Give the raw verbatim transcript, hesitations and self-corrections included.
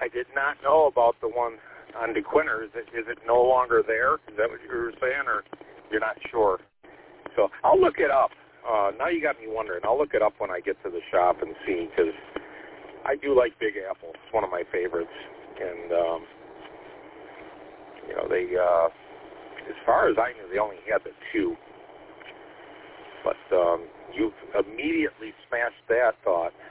I did not know about the one on DeQuinter. Is it, is it no longer there? Is that what you were saying, or you're not sure? So I'll look it up. Uh, now you got me wondering. I'll look it up when I get to the shop and see, because I do like Big Apple. It's one of my favorites. And, um, you know, they, uh, as far as I knew, they only had the two. But um, you've immediately smashed that thought.